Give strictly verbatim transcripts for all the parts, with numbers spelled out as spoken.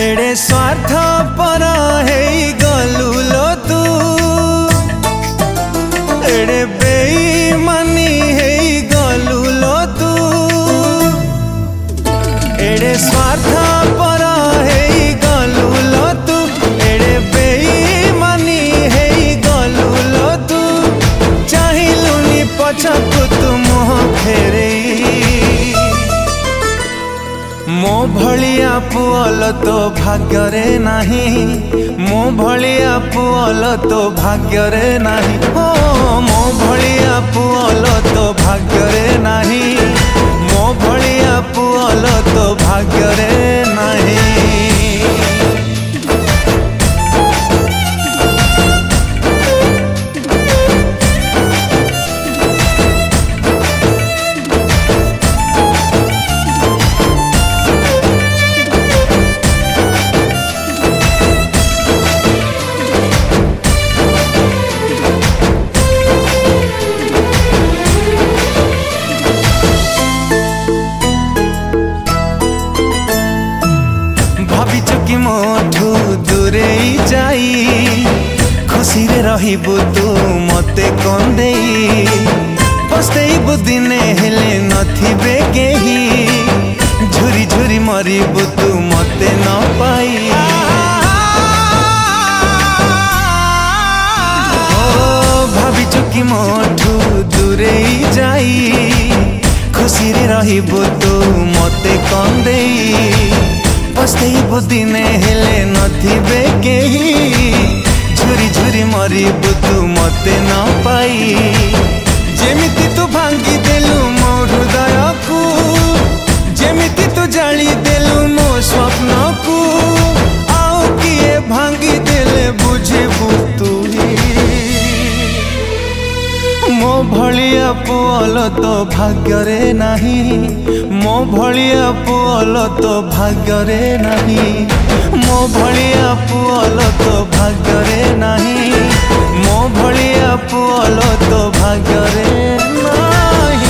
एड़े स्वार्थ पर है गलु लो तू एड़े बेईमानी है गलु लो तू एड़े स्वार्थ पर है गलु लो तू एड़े बेईमानी है गलु लो तू चाहिलुनी पछकु तू मुह फेरे मो भलिया पुअल तो भाग्यरे नहीं मो भलिया पुअल तो भाग्यरे नहीं हो मो भलिया पुअल तो भाग्यरे नहीं मो भलिया पुअल तो भाग्यरे नहीं। कि मोठू दूरे जाई खुशी रे रहिबु तू मते कंदेई पस्तेइबु दिने हेले नथिबे केही झुरी झुरी मरिबु तू मते न पाई ओ भाबिचु कि मोठू दूरे जाई खुशी रे रहिबु तू मते कंदेई पस्तेइबु दिने हेले नथिबे केही झुरी झुरी मरिबु तू मते न पाई जेमिति तू भांगी देलु मो हृदय को जेमिति तू जाली देलु मो स्वप्न को आउ किए भांगी देले बुझिबु तू मो भलिया पुअल तो भाग्यरे नहीं मो भलिया पुअल तो भाग्यरे नहीं मो भलिया पुअल तो भाग्यरे नहीं मो भलिया पुअल तो भाग्यरे नहीं।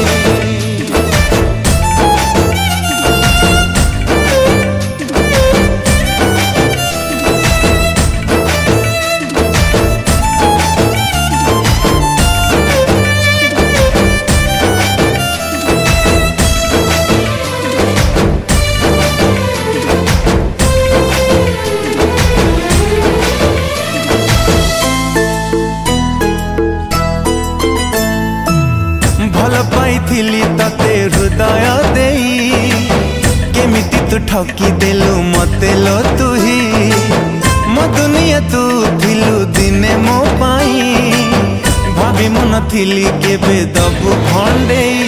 भल पाइथिली तते हृदय देई केमिति तू ठकी देलु मते लो तू ही मो दुनिया तू थिलु दिने मो पाई भाभी मन थिली केबे दबु खंडेई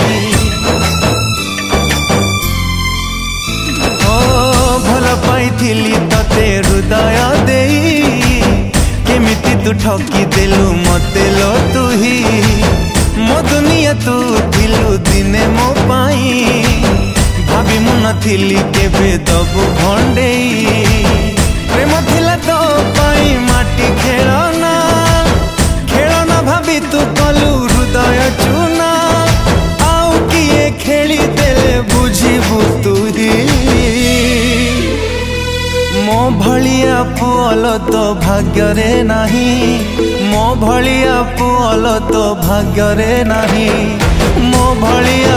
ओ भल पाइथिली तते हृदय देई केमिति तू ठकी देलु मते लो तू ही मो दुनिया तू थिलु दिने मो पाई भाभी मु नथिली केबे दबु भंडेई प्रेम थिला तो पाई माटी खेलना खेलना भाभी तू कलु हृदय चुना आउ किए खेली देले बुझिबु तू ही मो भलिया पुअल तो भाग्यरे नहीं मो भलिया पुअल तो भाग्यरे नहीं मो भलिया